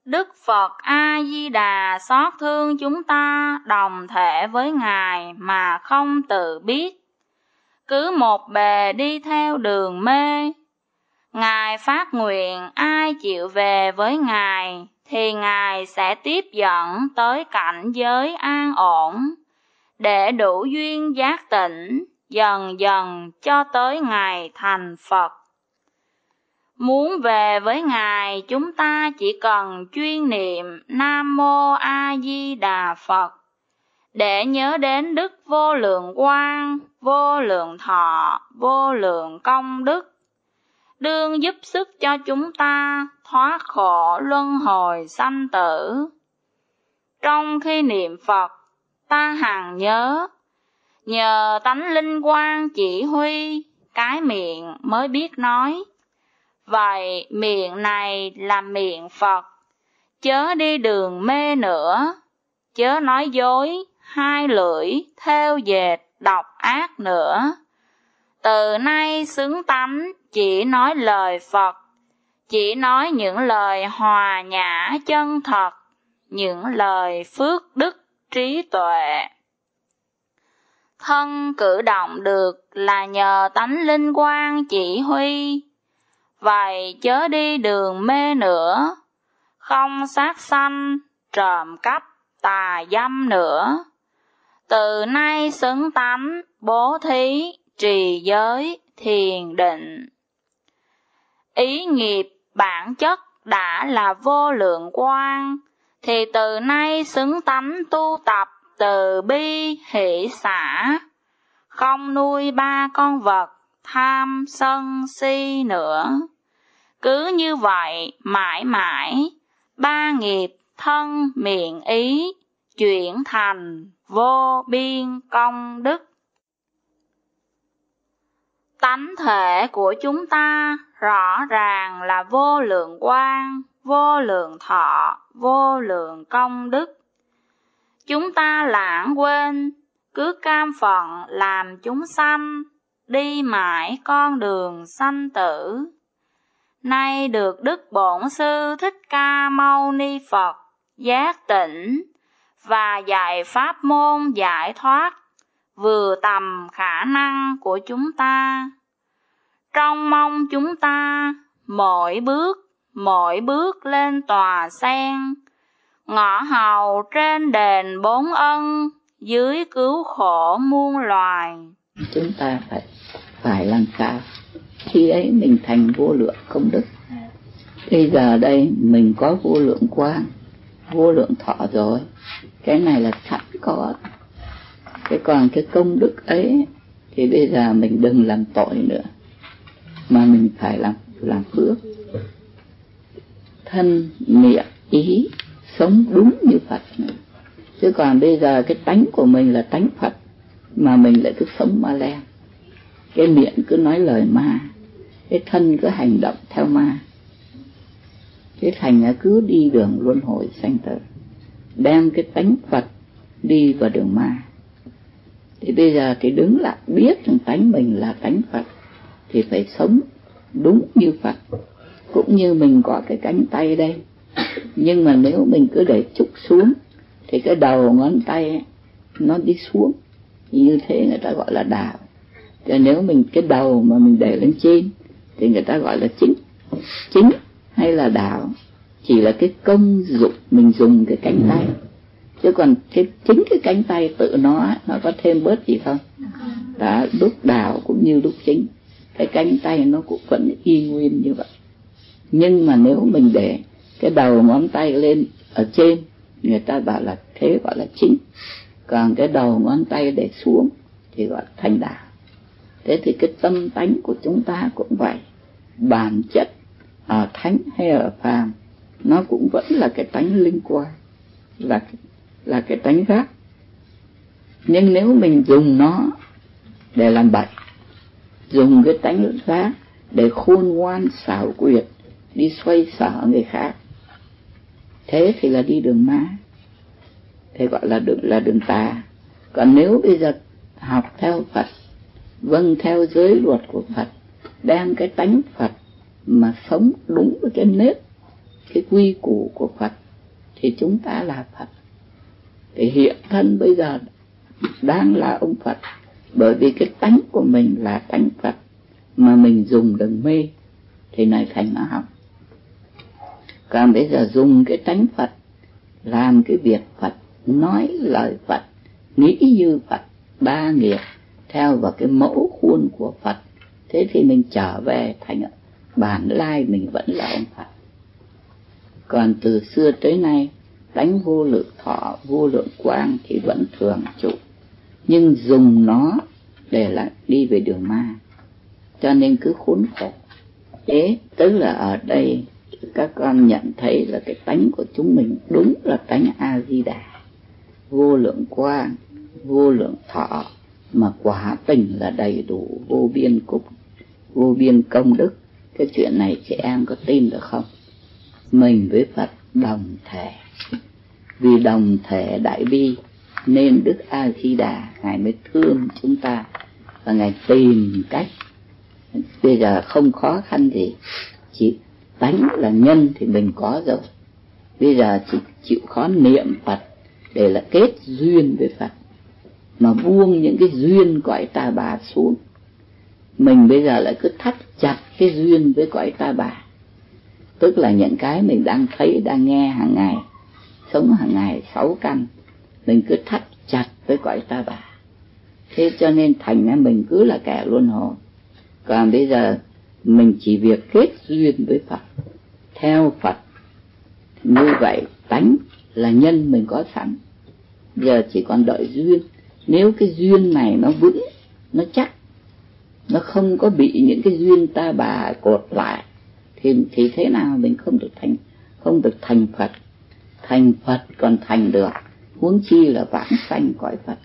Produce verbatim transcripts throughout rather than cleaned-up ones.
Đức Phật A-di-đà xót thương chúng ta, đồng thể với Ngài mà không tự biết. Cứ một bề đi theo đường mê. Ngài phát nguyện ai chịu về với Ngài, thì Ngài sẽ tiếp dẫn tới cảnh giới an ổn, để đủ duyên giác tỉnh, dần dần cho tới ngày thành Phật. Muốn về với Ngài, chúng ta chỉ cần chuyên niệm Nam Mô A Di Đà Phật, để nhớ đến Đức Vô Lượng Quang, Vô Lượng Thọ, Vô Lượng Công Đức, đương giúp sức cho chúng ta thoát khổ luân hồi sanh tử. Trong khi niệm Phật, ta hằng nhớ, nhờ tánh linh quang chỉ huy, cái miệng mới biết nói. Vậy miệng này là miệng Phật, chớ đi đường mê nữa, chớ nói dối, hai lưỡi, theo dệt, độc ác nữa. Từ nay xứng tánh, chỉ nói lời Phật, chỉ nói những lời hòa nhã chân thật, những lời phước đức trí tuệ. Thân cử động được là nhờ tánh linh quang chỉ huy. Vậy chớ đi đường mê nữa, không sát sanh, trộm cắp, tà dâm nữa. Từ nay xứng tánh, bố thí, trì giới, thiền định. Ý nghiệp bản chất đã là vô lượng quang, thì từ nay xứng tánh tu tập từ bi hỷ xả, không nuôi ba con vật tham sân si nữa. Cứ như vậy mãi mãi, ba nghiệp thân miệng ý chuyển thành vô biên công đức. Tánh thể của chúng ta rõ ràng là vô lượng quang, vô lượng thọ, vô lượng công đức. Chúng ta lãng quên, cứ cam phận làm chúng sanh, đi mãi con đường sanh tử. Nay được Đức Bổn Sư Thích Ca Mâu Ni Phật giác tỉnh và dạy pháp môn giải thoát, vừa tầm khả năng của chúng ta. Trong mong chúng ta mỗi bước, mỗi bước lên tòa sen, ngõ hầu trên đền bốn ân, dưới cứu khổ muôn loài. Chúng ta phải phải làm sao khi ấy mình thành vô lượng công đức. Bây giờ đây mình có vô lượng quang, vô lượng thọ rồi, cái này là sẵn có. Cái còn cái công đức ấy thì bây giờ mình đừng làm tội nữa, mà mình phải làm làm phước. Thân miệng ý sống đúng như Phật nữa. Chứ còn bây giờ cái tánh của mình là tánh Phật, mà mình lại cứ sống ma len. Cái miệng cứ nói lời ma, cái thân cứ hành động theo ma. Cái thành là cứ đi đường luân hồi sanh tử, đem cái tánh Phật đi vào đường ma. Thì bây giờ thì đứng lại biết rằng tánh mình là tánh Phật, thì phải sống đúng như Phật. Cũng như mình có cái cánh tay đây, nhưng mà nếu mình cứ để trúc xuống thì cái đầu ngón tay nó đi xuống, như thế người ta gọi là đảo. Thì nếu mình cái đầu mà mình để lên trên thì người ta gọi là chính. Chính hay là đảo chỉ là cái công dụng mình dùng cái cánh tay, chứ còn cái chính cái cánh tay tự nó nó có thêm bớt gì không? Đó, lúc đảo cũng như lúc chính, cái cánh tay nó cũng vẫn y nguyên như vậy. Nhưng mà nếu mình để cái đầu ngón tay lên ở trên, người ta bảo là thế gọi là chính, còn cái đầu ngón tay để xuống thì gọi là thành đảo. Thế thì cái tâm tánh của chúng ta cũng vậy, bản chất ở thánh hay ở phàm nó cũng vẫn là cái tánh linh quang, là là cái tánh khác. Nhưng nếu mình dùng nó để làm bậy, dùng cái tánh khác để khôn ngoan xảo quyệt, đi xoay sở người khác, thế thì là đi đường ma, thế gọi là đường là đường tà. Còn nếu bây giờ học theo Phật, vâng theo giới luật của Phật, đem cái tánh Phật mà sống đúng với cái nếp cái quy củ của Phật thì chúng ta là Phật. Thì hiện thân bây giờ đang là ông Phật, bởi vì cái tánh của mình là tánh Phật mà mình dùng đừng mê thì này thành nó học. Còn bây giờ dùng cái tánh Phật làm cái việc Phật, nói lời Phật, nghĩ như Phật, ba nghiệp theo vào cái mẫu khuôn của Phật, thế thì mình trở về thành bản lai mình vẫn là ông Phật. Còn từ xưa tới nay tánh vô lượng thọ, vô lượng quang thì vẫn thường trụ, nhưng dùng nó để là đi về đường ma, cho nên cứ khốn khổ. Thế tức là ở đây các con nhận thấy là cái tánh của chúng mình đúng là tánh A-di-đà, vô lượng quang, vô lượng thọ, mà quả tình là đầy đủ, vô biên cúc, vô biên công đức. Cái chuyện này chị em có tin được không? Mình với Phật đồng thể, vì đồng thể đại bi nên Đức A-di-đà Ngài mới thương chúng ta và Ngài tìm cách. Bây giờ không khó khăn gì, chỉ tánh là nhân thì mình có rồi, bây giờ chỉ chịu khó niệm Phật để là kết duyên với Phật, mà buông những cái duyên cõi ta bà xuống. Mình bây giờ lại cứ thắt chặt cái duyên với cõi ta bà, tức là những cái mình đang thấy, đang nghe hàng ngày, sống hàng ngày sáu căn, mình cứ thắt chặt với cõi ta bà. Thế cho nên thành ra mình cứ là kẻ luân hồi. Còn bây giờ mình chỉ việc kết duyên với Phật, theo Phật, như vậy tánh là nhân mình có sẵn, giờ chỉ còn đợi duyên. Nếu cái duyên này nó vững, nó chắc, nó không có bị những cái duyên ta bà cột lại, thì thì thế nào mình không được thành, không được thành Phật. Thành Phật còn thành được, huống chi là vãng sanh cõi Phật.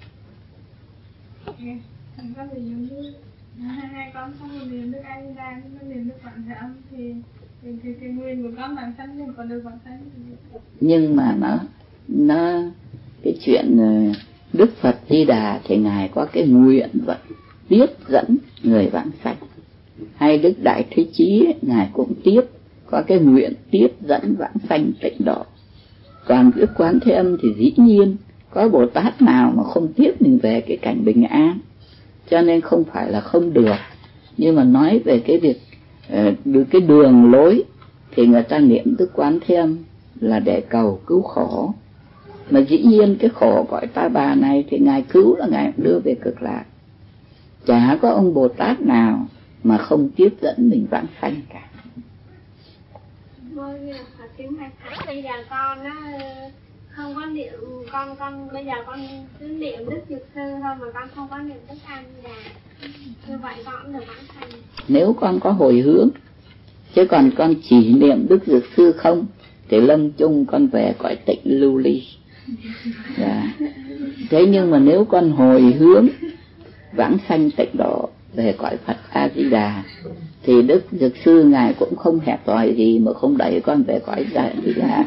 Thành ra ví dụ như hai con không được niệm Đức A-di-đà, không niệm Đức Quảng Thế Âm thì thì thì cái nguyên của con vãng sanh nhưng còn được vãng sanh. Nhưng mà nó nó cái chuyện Đức Phật Di Đà thì Ngài có cái nguyện vận tiếp dẫn người vãng sanh, hay Đức Đại Thế Chí Ngài cũng tiếp có cái nguyện tiếp dẫn vãng sanh tịnh độ. Còn Đức Quán Thế Âm thì dĩ nhiên có Bồ Tát nào mà không tiếp mình về cái cảnh bình an, cho nên không phải là không được. Nhưng mà nói về cái việc được cái đường lối thì người ta niệm Đức Quán Thế Âm là để cầu cứu khổ, mà dĩ nhiên cái khổ cõi ta bà này thì Ngài cứu là Ngài đưa về cực lạc. Chả có ông Bồ Tát nào mà không tiếp dẫn mình vãng sanh cả. Vâng, Phật kính bạch Thầy, bây giờ con á không có niệm, con con bây giờ con cứ niệm Đức Dược Sư thôi mà con không có niệm Đức A-di-đà, như vậy con cũng được vãng sanh. Nếu con có hồi hướng, chứ còn con chỉ niệm Đức Dược Sư không thì lâm chung con về cõi tịnh lưu ly. Dạ. Thế nhưng mà nếu con hồi hướng vãng sanh tịnh độ về cõi Phật A-di-đà thì Đức Dược Sư Ngài cũng không hẹp hòi gì mà không đẩy con về cõi A-di-đà.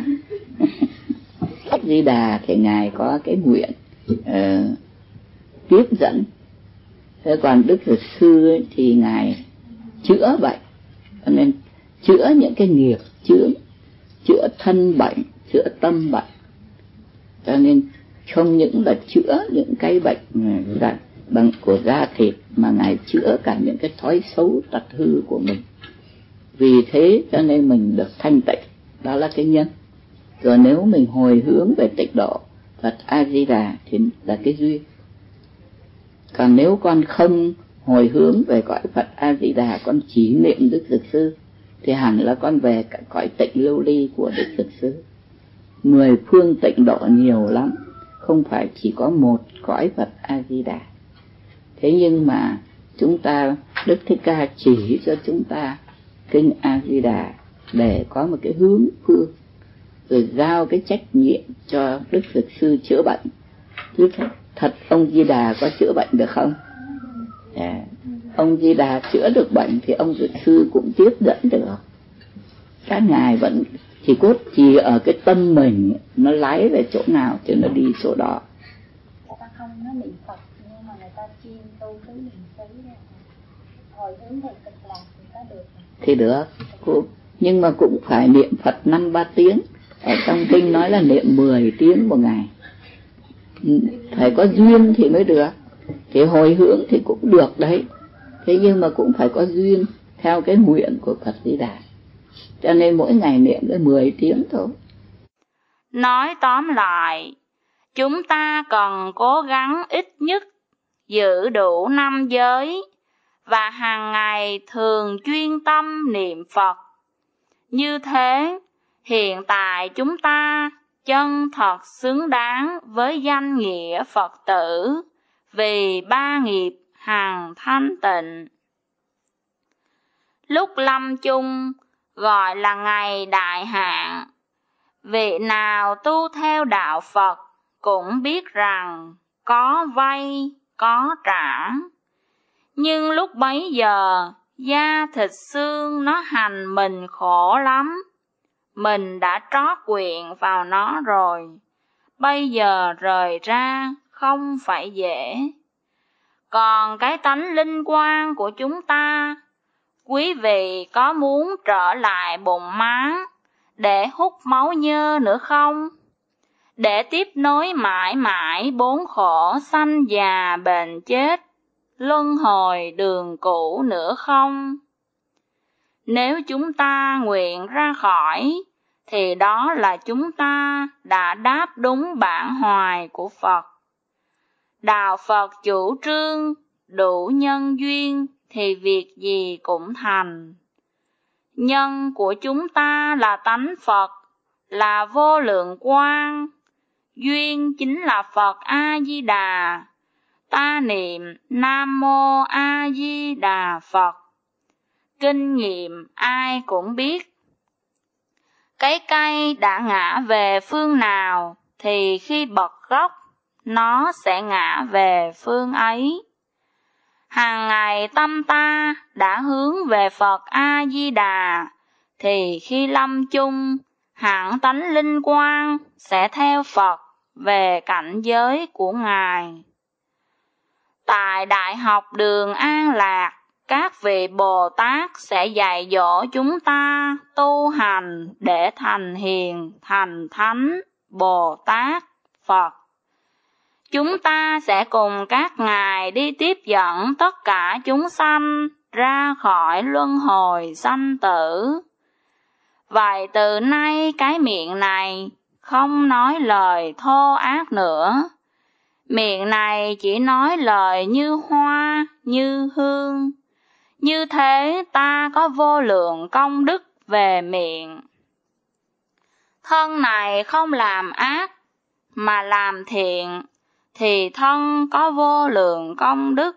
A-di-đà thì Ngài có cái nguyện uh, tiếp dẫn. Thế còn Đức Dược Sư ấy, thì Ngài chữa bệnh, cho nên chữa những cái nghiệp chướng, chữa thân bệnh, chữa tâm bệnh, cho nên không những là chữa những cái bệnh là bằng của da thịt mà Ngài chữa cả những cái thói xấu tật hư của mình. Vì thế cho nên mình được thanh tịnh, đó là cái nhân. Rồi nếu mình hồi hướng về tịnh độ Phật A-di-đà thì là cái duyên. Còn nếu con không hồi hướng về cõi Phật A-di-đà, con chỉ niệm Đức Dược Sư thì hẳn là con về cả cõi tịnh lưu ly của Đức Dược Sư. Mười phương tịnh độ nhiều lắm, không phải chỉ có một cõi Phật A-di-đà. Thế nhưng mà chúng ta, Đức Thích Ca chỉ cho chúng ta kinh A-di-đà để có một cái hướng phương, rồi giao cái trách nhiệm cho Đức Dược Sư chữa bệnh. Chứ thật ông Di Đà có chữa bệnh được không? À, ông Di Đà chữa được bệnh thì ông Dược Sư cũng tiếp dẫn được. Các ngài vẫn chỉ cốt chỉ ở cái tâm mình, nó lái về chỗ nào thì nó đi chỗ đó. Người ta không nói niệm Phật nhưng mà người ta chuyên tu cái niệm xứ này, hồi hướng về cực lạc thì có được. Thì được. Cô, nhưng mà cũng phải niệm Phật năm ba tiếng. Ở trong kinh nói là niệm mười tiếng một ngày. Phải có duyên thì mới được. Thì hồi hướng thì cũng được đấy, thế nhưng mà cũng phải có duyên theo cái nguyện của Phật Di Đà. Cho nên mỗi ngày niệm tới mười tiếng thôi. Nói tóm lại, chúng ta cần cố gắng ít nhất giữ đủ năm giới và hàng ngày thường chuyên tâm niệm Phật. Như thế, hiện tại chúng ta chân thật xứng đáng với danh nghĩa Phật tử vì ba nghiệp hằng thanh tịnh. Lúc lâm chung gọi là ngày đại hạn, vị nào tu theo đạo Phật cũng biết rằng có vay có trả. Nhưng lúc bấy giờ da thịt xương nó hành mình khổ lắm, mình đã trót quyện vào nó rồi, bây giờ rời ra không phải dễ. Còn cái tánh linh quan của chúng ta, quý vị có muốn trở lại bụng máng để hút máu nhơ nữa không? Để tiếp nối mãi mãi bốn khổ sanh già bệnh chết, luân hồi đường cũ nữa không? Nếu chúng ta nguyện ra khỏi, thì đó là chúng ta đã đáp đúng bản hoài của Phật. Đạo Phật chủ trương đủ nhân duyên thì việc gì cũng thành. Nhân của chúng ta là tánh Phật, là vô lượng quang. Duyên chính là Phật A-di-đà. Ta niệm Nam Mô A-di-đà Phật. Kinh nghiệm ai cũng biết. Cái cây đã ngã về phương nào thì khi bật gốc, nó sẽ ngã về phương ấy. Hàng ngày tâm ta đã hướng về Phật A-di-đà, thì khi lâm chung, hẳn tánh linh quang sẽ theo Phật về cảnh giới của Ngài. Tại Đại học Đường An Lạc, các vị Bồ Tát sẽ dạy dỗ chúng ta tu hành để thành hiền, thành thánh, Bồ Tát, Phật. Chúng ta sẽ cùng các ngài đi tiếp dẫn tất cả chúng sanh ra khỏi luân hồi sanh tử. Vậy từ nay cái miệng này không nói lời thô ác nữa. Miệng này chỉ nói lời như hoa, như hương. Như thế ta có vô lượng công đức về miệng. Thân này không làm ác, mà làm thiện, thì thân có vô lượng công đức.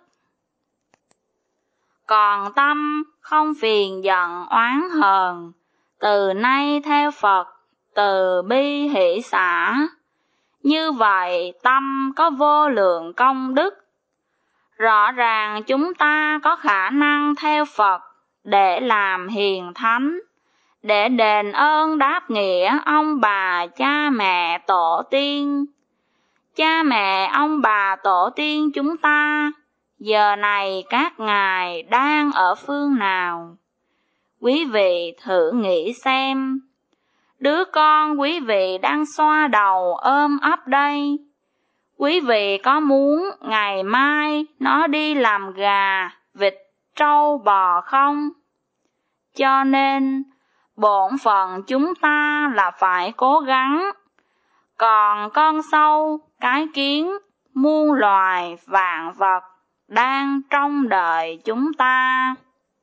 Còn tâm không phiền giận oán hờn, từ nay theo Phật, từ bi hỷ xả. Như vậy tâm có vô lượng công đức. Rõ ràng chúng ta có khả năng theo Phật để làm hiền thánh, để đền ơn đáp nghĩa ông bà cha mẹ tổ tiên. Cha mẹ ông bà tổ tiên chúng ta, giờ này các ngài đang ở phương nào? Quý vị thử nghĩ xem, đứa con quý vị đang xoa đầu ôm ấp đây, quý vị có muốn ngày mai nó đi làm gà, vịt, trâu, bò không? Cho nên, bổn phận chúng ta là phải cố gắng. Còn con sâu, cái kiến, muôn loài, vạn vật đang trông đợi chúng ta.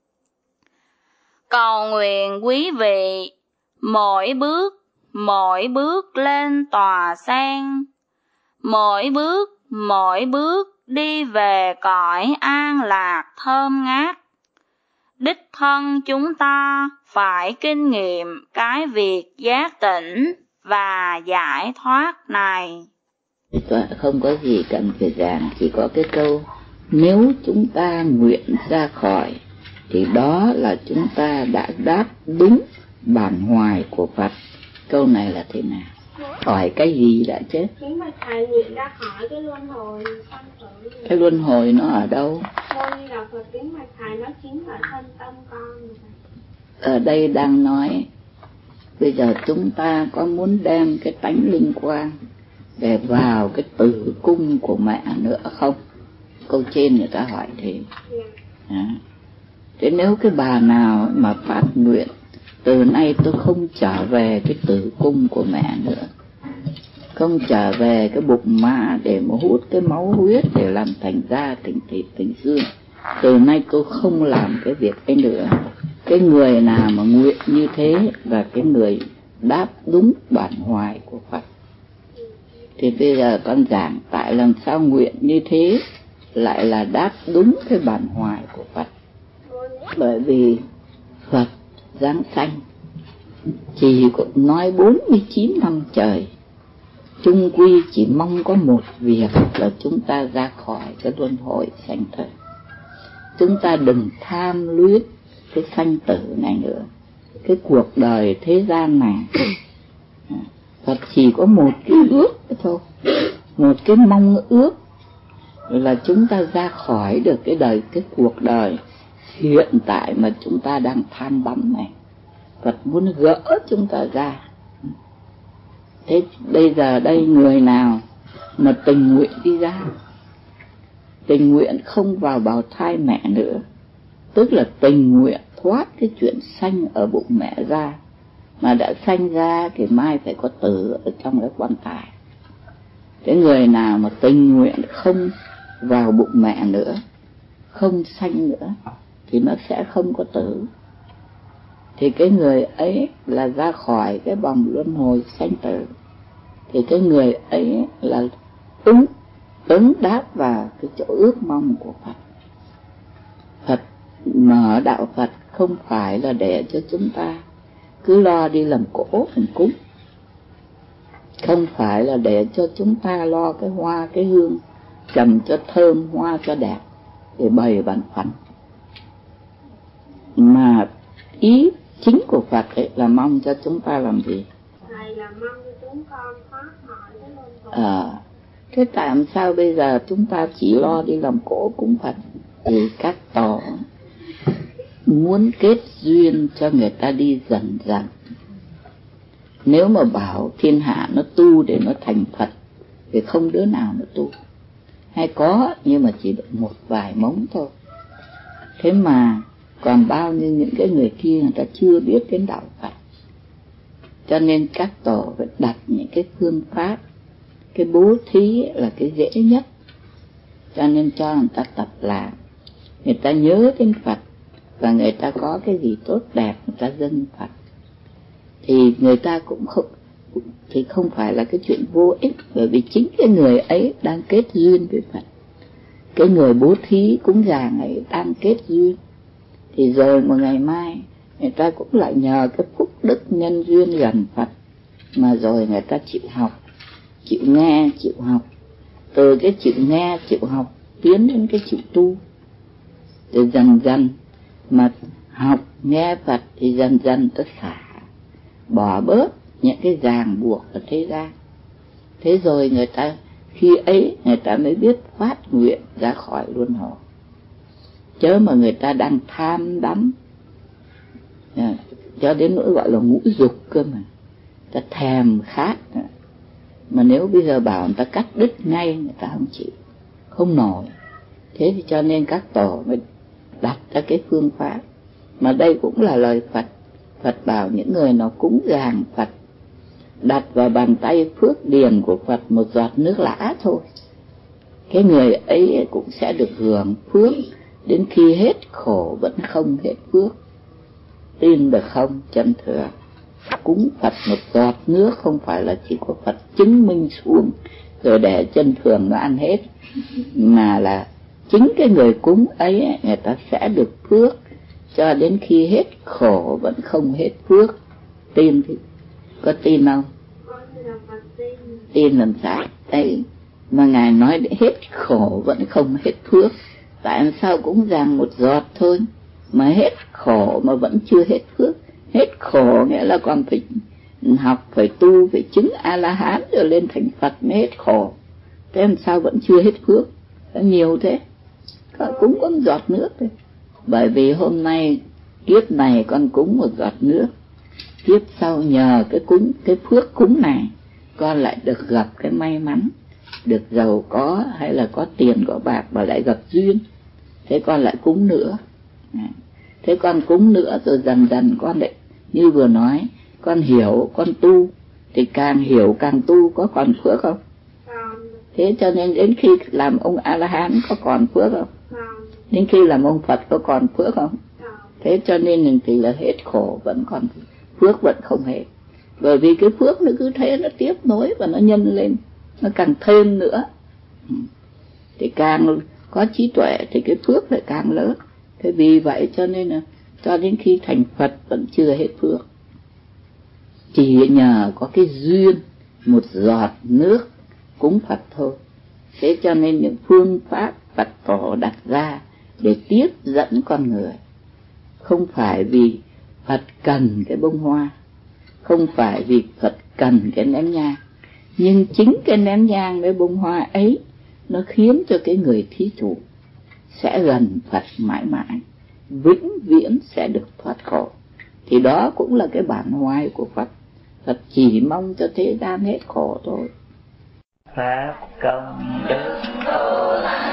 Cầu nguyện quý vị, mỗi bước, mỗi bước lên tòa sen, mỗi bước, mỗi bước đi về cõi an lạc thơm ngát. Đích thân chúng ta phải kinh nghiệm cái việc giác tỉnh và giải thoát này. Không có gì cần phải giảng, chỉ có cái câu nếu chúng ta nguyện ra khỏi thì đó là chúng ta đã đáp đúng bản hoài của Phật. Câu này là thế nào? Hỏi cái gì đã chết? Chính mà thầy nguyện ra khỏi cái luân hồi sanh tử. Cái luân hồi nó ở đâu? Môn Như Là Phật kính mà thầy nó chính là thân tâm con. ở đây đang nói bây giờ chúng ta có muốn đem cái tánh linh quang để vào cái tử cung của mẹ nữa không? Câu trên người ta hỏi thế. À. Thế nếu cái bà nào mà phát nguyện từ nay tôi không trở về cái tử cung của mẹ nữa, không trở về cái bụng má để mà hút cái máu huyết để làm thành da, thành thịt, thành xương, từ nay tôi không làm cái việc ấy nữa. Cái người nào mà nguyện như thế là cái người đáp đúng bản hoài của Phật. Thì bây giờ con giảng tại làm sao nguyện như thế lại là đáp đúng cái bản hoài của Phật. Bởi vì Phật giáng sanh chỉ nói bốn mươi chín năm trời, chung quy chỉ mong có một việc là chúng ta ra khỏi cái luân hồi sanh tử. Chúng ta đừng tham luyến cái sanh tử này nữa, cái cuộc đời thế gian này. Phật chỉ có một cái ước thôi, một cái mong ước là chúng ta ra khỏi được cái đời, cái cuộc đời hiện tại mà chúng ta đang tham bắm này. Phật muốn gỡ chúng ta ra. Thế bây giờ đây người nào mà tình nguyện đi ra, tình nguyện không vào bào thai mẹ nữa, tức là tình nguyện thoát cái chuyện sanh ở bụng mẹ ra, mà đã sanh ra thì mai phải có tử ở trong cái quan tài. Cái người nào mà tình nguyện không vào bụng mẹ nữa, không sanh nữa, thì nó sẽ không có tử. Thì cái người ấy là ra khỏi cái vòng luân hồi sanh tử. Thì cái người ấy là ứng ứng đáp vào cái chỗ ước mong của Phật. Phật mở đạo Phật không phải là để cho chúng ta cứ lo đi làm cỗ làm cúng, không phải là để cho chúng ta lo cái hoa cái hương trầm cho thơm, hoa cho đẹp để bày bản Phật, mà ý chính của Phật ấy là mong cho chúng ta làm gì? Thầy là mong cho chúng con thoát khỏi cái luân hồi. Ờ, thế tại sao bây giờ chúng ta chỉ lo đi làm cỗ cúng Phật? Thì các tổ muốn kết duyên cho người ta đi dần dần. Nếu mà bảo thiên hạ nó tu để nó thành Phật thì không đứa nào nó tu. Hay có nhưng mà chỉ được một vài mống thôi. Thế mà còn bao nhiêu những cái người kia người ta chưa biết đến đạo Phật. Cho nên các tổ phải đặt những cái phương pháp, cái bố thí là cái dễ nhất. Cho nên cho người ta tập làm, người ta nhớ đến Phật, và người ta có cái gì tốt đẹp người ta dâng Phật. Thì người ta cũng không, thì không phải là cái chuyện vô ích, bởi vì chính cái người ấy đang kết duyên với Phật. Cái người bố thí cúng dường ấy đang kết duyên. Thì rồi một ngày mai người ta cũng lại nhờ cái phúc đức nhân duyên gần Phật, mà rồi người ta chịu học, chịu nghe, chịu học. Từ cái chịu nghe, chịu học tiến đến cái chịu tu. Rồi dần dần mà học nghe Phật thì dần dần ta xả, bỏ bớt những cái ràng buộc ở thế gian. Thế rồi người ta khi ấy người ta mới biết phát nguyện ra khỏi luân hồi. Chớ mà người ta đang tham đắm, à, cho đến nỗi gọi là ngũ dục cơ mà, ta thèm khát. Mà nếu bây giờ bảo người ta cắt đứt ngay, người ta không chịu, không nổi. Thế thì cho nên các tổ mới đặt ra cái phương pháp. Mà đây cũng là lời Phật. Phật bảo những người nào cúng dường Phật, đặt vào bàn tay phước điền của Phật một giọt nước lã thôi, cái người ấy cũng sẽ được hưởng phước đến khi hết khổ vẫn không hết phước. Tin được không chân thừa? Cúng Phật một giọt nước không phải là chỉ có Phật chứng minh xuống rồi để chân thường nó ăn hết, mà là chính cái người cúng ấy người ta sẽ được phước cho đến khi hết khổ vẫn không hết phước. Tin thì có tin không? Tin làm sao? Đấy, mà Ngài nói hết khổ vẫn không hết phước. Tại sao cũng dàng một giọt thôi mà hết khổ mà vẫn chưa hết phước? Hết khổ nghĩa là còn phải học, phải tu, phải chứng A-la-hán rồi lên thành Phật mới hết khổ. Thế làm sao vẫn chưa hết phước? Nó nhiều thế. Cũng có một giọt nước thôi. Bởi vì hôm nay kiếp này con cúng một giọt nước, kiếp sau nhờ cái cúng, cái phước cúng này, con lại được gặp cái may mắn, được giàu có hay là có tiền có bạc mà lại gặp duyên, thế con lại cúng nữa. Thế con cúng nữa rồi dần dần con lại như vừa nói, con hiểu, con tu, thì càng hiểu càng tu, có còn phước không? Thế cho nên đến khi làm ông A-la-hán có còn phước không? Đến khi làm ông Phật có còn phước không? Thế cho nên thì là hết khổ vẫn còn, phước vẫn không hết. Bởi vì cái phước nó cứ thế nó tiếp nối và nó nhân lên, nó càng thêm nữa. Thì càng có trí tuệ thì cái phước lại càng lớn. Thế vì vậy cho nên là cho đến khi thành Phật vẫn chưa hết phước. Chỉ nhờ có cái duyên một giọt nước cúng Phật thôi. Thế cho nên những phương pháp Phật tổ đặt ra để tiếp dẫn con người, không phải vì Phật cần cái bông hoa, không phải vì Phật cần cái nén nhang, nhưng chính cái nén nhang cái bông hoa ấy nó khiến cho cái người thí chủ sẽ gần Phật mãi mãi, vĩnh viễn sẽ được thoát khổ. Thì đó cũng là cái bản hoài của Phật. Phật chỉ mong cho thế gian hết khổ thôi. Pháp công đức